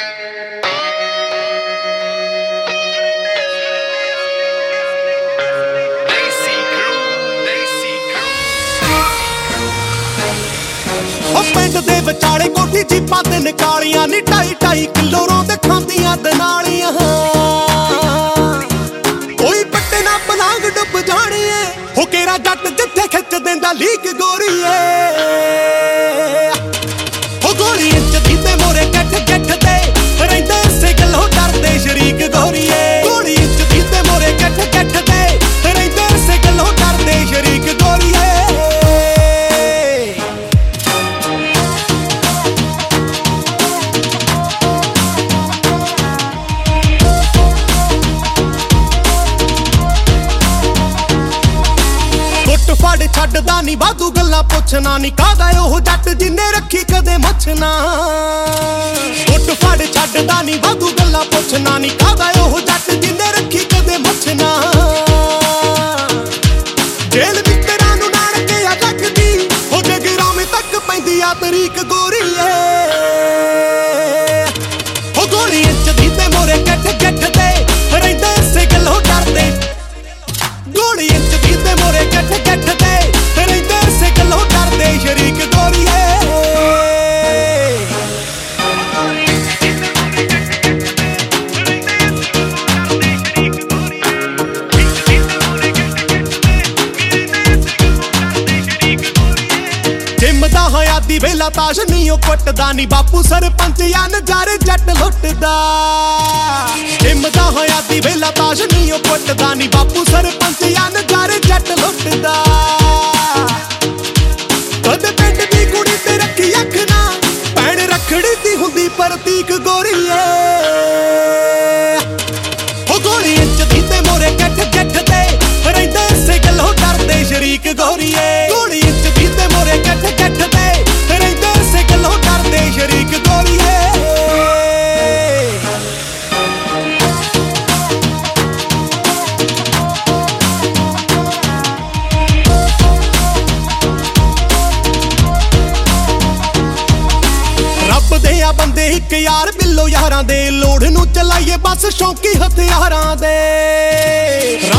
ਪਿੰਡ ਦੇ ਵਿਚਾਲੇ ਕੋਠੀ ਜੀਪਾਂ ਤੇ ਨਿਕਾਲੀਆਂ ਨੀ 2.5 ਕਿਲੋ ਰੋਂਦ ਖਾਂਦੀਆਂ ਦਨਾਲੀਆਂ ਕੋਈ ਪੱਟੇ ਨਾ ਪਲਾਂਗ ਡੁੱਬ ਜਾਣੀ ਏ ਹੋ ਕੇਰਾ ਜੱਟ ਜਿੱਥੇ ਖਿੱਚ ਦਿੰਦਾ ਲੀਕ ਗੋਰੀਏ ਹੋ ਗੋਲੀ ਇੰਚ ਦੀ ਤੇ ਮੋਰੇ ਗੱਠ ਗੱਠ ਤੇ ਰਹਿੰਦੇ ਇਸੇ ਗੱਲੋਂ ਡਰਦੇ ਸ਼ਰੀਕ ਗੋਰੀਏ ਗੋਲੀ ਇੰਚ ਦੀ ਤੇ ਮੋਰੇ ਗੱਠ ਗੱਠ ਤੇ ਰਹਿੰਦੇ ਇਸੇ ਗੱਲੋਂ ਡਰਦੇ ਸ਼ਰੀਕ ਗੋਰੀਏ ਫੜ ਛੱਡਦਾ ਨੀ ਵਾਧੂ ਗੱਲਾਂ ਪੁੱਛਣਾ ਨੀ ਕਾਹਦਾ ਉਹ ਜੱਟ ਜਿੰਨੇ ਰੱਖੀ ਕਦੇ ਮੁੱਛਣਾ ਉੱਟ ਫੜ ਛੱਡਦਾ ਨੀ ਵਾਧੂ ਗੱਲਾਂ ਪੁੱਛਣਾ ਨੀ ਕਾਹਦਾ ਉਹ ਜੱਟ ਜਿੰਨੇ ਰੱਖੀ ਕਦੇ ਮੁੱਛਣਾ ਜੇਲ੍ਹ ਮਿੱਤਰਾਂ ਨੂੰ ਨਾੜ ਕੇ ਆ ਲੱਗਦੀ ਹੋ ਜਗਰਾਵੇਂ ਤੱਕ ਪੈਂਦੀ ਆ ਤਰੀਕ ਗੋਰੀਏ ਹੋ ਗੋਲੀ ਇੰਚ ਦੀ ਤੇ ਮੋਰੇ ਗੱਠ ਗੱਠ ਤੇ ਰਹਿੰਦੇ ਇਸੇ ਗੱਲੋਂ ਡਰਦੇ ਗੋਲੀ ਇੰਚ ਦੀ ਤੇ ਮੋਰੇ ਗੱਠ ਗੱਠ ਤੇ ਰਹਿੰਦੇ ਇਸੇ ਗੱਲੋਂ ਡਰਦੇ ਸ਼ਰੀਕ ਗੋਰੀਏ ਜਿੰਮਦਾ ਹੋਇਆ ਦੀ ਵੇਲਾ ਤਾਸ਼ ਨੀ ਉਹ ਕੁੱਟਦਾ ਨੀ ਬਾਪੂ ਸਰਪੰਚ ਆ ਨਜ਼ਾਰੇ ਜੱਟ ਲੁੱਟਦਾ ਜਿੰਮਦਾ ਹੋਇਆ ਦੀ ਵੇਲਾ ਤਾਸ਼ ਨੀ ਉਹ ਕੁੱਟਦਾ ਨੀ ਬਾਪੂ ਸਰਪੰਚ ਆ ਨਜ਼ਾਰੇ ਜੱਟ ਲੁੱਟਦਾ ਕਦੇ ਪਿੰਡ ਦੀ ਕੁੜੀ ਤੇ ਰੱਖੀ ਅੱਖ ਨਾ ਭੈਣ ਰੱਖੜੀ ਦੀ ਹੁੰਦੀ ਪ੍ਰਤੀਕ ਗੋਰੀਏ ਹੋ ਗੋਲੀ ਇੰਚ ਦੀ ਤੇ ਮੋਰੇ ਗੱਠ ਗੱਠ ਤੇ ਰਹਿੰਦੇ ਇਸੇ ਗੱਲੋਂ ਡਰਦੇ ਸ਼ਰੀਕ ਗੋਰੀਏ ਗੋਲੀ ਇੰਚ ਦੀ ਤੇ ਮੋਰੇ ਗੱਠ ਗੱਠ ਤੇ ਰਹਿੰਦੇ ਇਸੇ ਗੱਲੋਂ ਡਰਦੇ ਸ਼ਰੀਕ ਗੋਰੀਏ ਬੰਦੇ ਇੱਕ ਯਾਰ ਬਿੱਲੋ ਯਾਰਾਂ ਦੇ ਲੋੜ ਨੂੰ ਚਲਾਈਏ ਬਸ ਸ਼ੌਂਕੀ ਹਥਿਆਰਾਂ ਦੇ